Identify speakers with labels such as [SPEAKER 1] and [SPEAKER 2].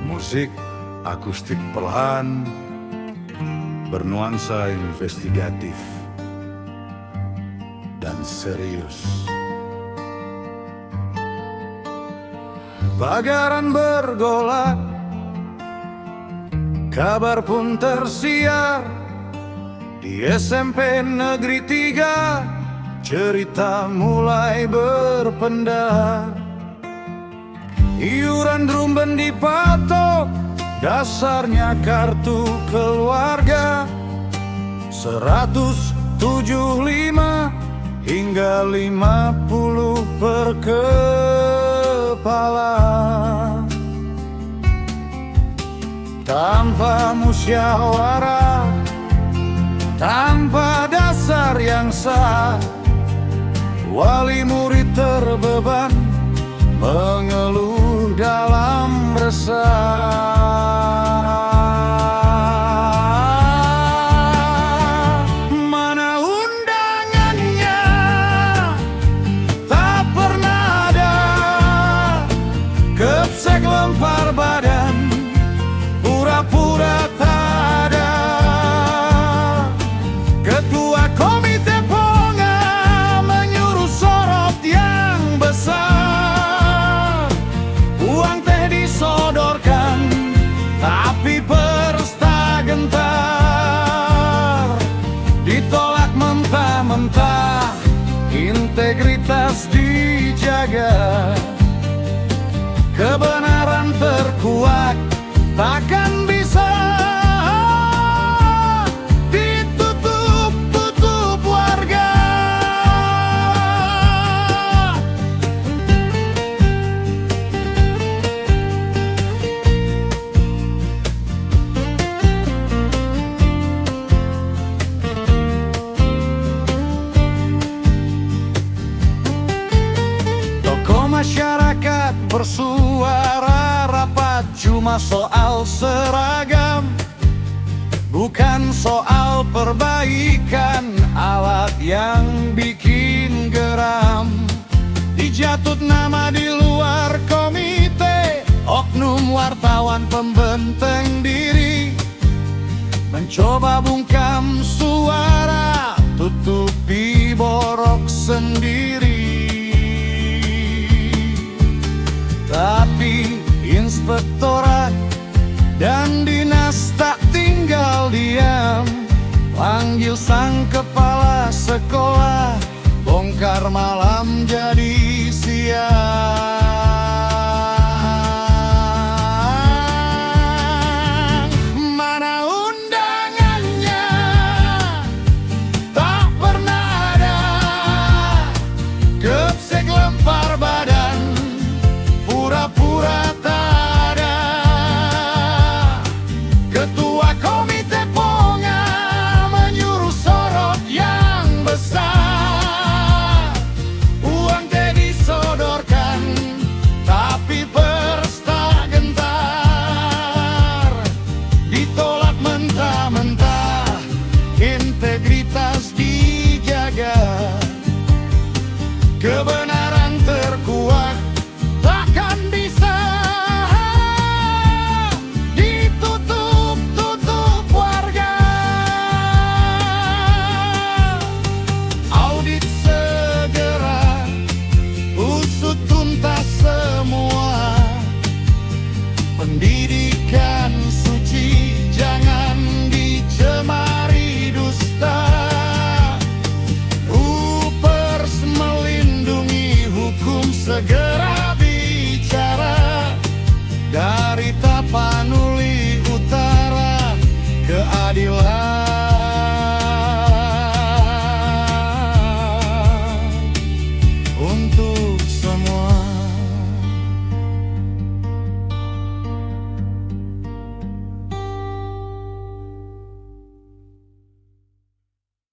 [SPEAKER 1] Musik akustik perlahan bernuansa investigatif dan serius. Bagaran bergolak, kabar pun tersiar di SMP Negeri 3. Cerita mulai berpendar, iuran drum band dipatok, dasarnya kartu keluarga 175 hingga 50 per kepala. Tanpa musyawarah, tanpa dasar yang sah, wali murid terbeban mengeluh dalam resah. Mana undangannya, tak pernah ada. Kepsek lempar badan, pura-pura tak ada. Ketua komite ponga menyuruh sorot yang besar. Uang teh disodorkan, tapi pers tak gentar. Ditolak mentah-mentah, integritas dijaga. Kebenaran terkuak, takkan bisa ditutup-tutup warga. Tokoh masyarakat bersuara rapat, cuma soal seragam, bukan soal perbaikan alat yang bikin geram. Dijatut nama di luar komite, oknum wartawan pembenteng diri, mencoba bungkam suara, tutupi borok sendiri. Tapi inspektorat dan dinas tak tinggal diam, panggil sang kepala sekolah, bongkar malam jadi siang. Mana undangannya, tak pernah ada. Kepsek lempar badan,